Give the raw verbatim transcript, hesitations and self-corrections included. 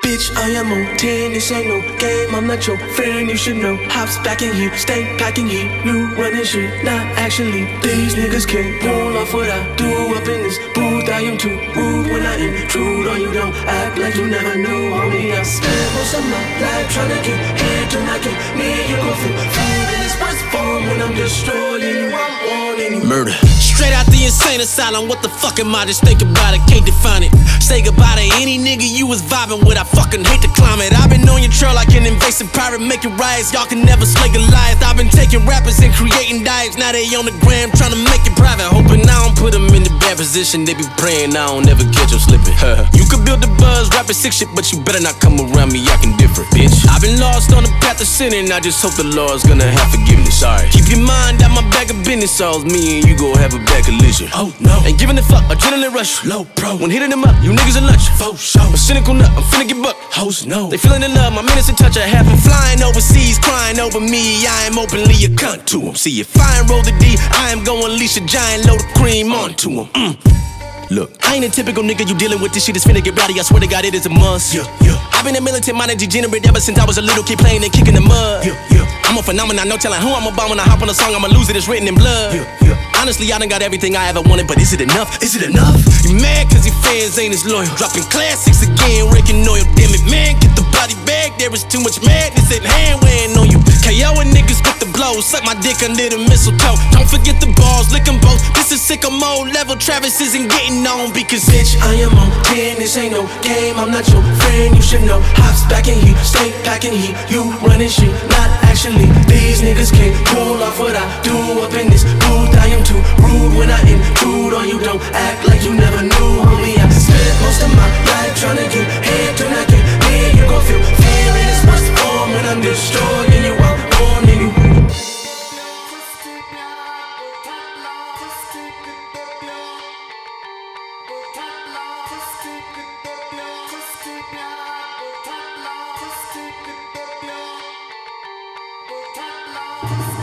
Bitch, I am on ten, this ain't no game, I'm not your friend, you should know. Hops back in here, stay packing here, you running shit, not actually. These niggas can't pull off what I do up in this booth. I am too rude when I intrude on you, don't act like you never knew, homie. I spent most of my life trying to get here to not get me. You gon' feel fear in this worst form when I'm destroying you, I'm warning you. Murder. Straight out the insane asylum, what the fuck am I? Just think about it, can't define it. Say goodbye to any nigga you was vibing with, I fucking hate to climb it. I've been on your trail like an invasive pirate, making riots. Y'all can never slay Goliath. I've been taking rappers and creating diets. Now they on the gram trying to make it private, hoping I don't put them in the bad position. They be praying I don't ever catch them slipping. You could build the buzz, rapping sick shit, but you better not come around me acting different, bitch. I've been lost on the path of sinning, I just hope the Lord's gonna have forgiveness. Sorry. Keep your mind out my bag of business, so me and you gon' have a bad collision. Oh no. Ain't giving a fuck, adrenaline rush. Low pro. When hitting them up, you niggas are lunch. Faux show. A cynical nut, I'm finna get bucked. Hoes no. They feeling in love, my minutes in touch. I have them flying overseas, crying over me. I am openly a cunt to them. See if I ain't roll the D, I am going leash a giant load of cream onto them. Mm. Look, I ain't a typical nigga you dealing with. This shit is finna get rowdy, I swear to God it is a must. Yeah, yeah. I've been a militant-minded degenerate ever since I was a little kid playing and kicking the mud. Yeah, yeah. I'm a phenomenon, no telling who I'm a bomb. When I hop on a song, I'ma lose it, it's written in blood. Yeah, yeah. Honestly, I done got everything I ever wanted, but is it enough? Is it enough? You mad cause your fans ain't as loyal. Dropping classics again, raking oil. Damn it, man, get the body bag. There is too much madness at hand weighing on you. KOing niggas with the blows, suck my dick under the mistletoe. Don't forget the balls, lick them both. This is sicko mode level, Travis isn't getting on because bitch, I am on ten, this ain't no game, I'm not your friend, you should know. Hops back in here, stay packing here, you running shit, not actually. These niggas can't pull off what I do up in this booth. I am too rude when I intrude on you, don't act like you never knew, homie. I spent most of my life trying to get here to not get near. You gon' feel fear in this worst form when I'm destroying you, I'm warning you. Just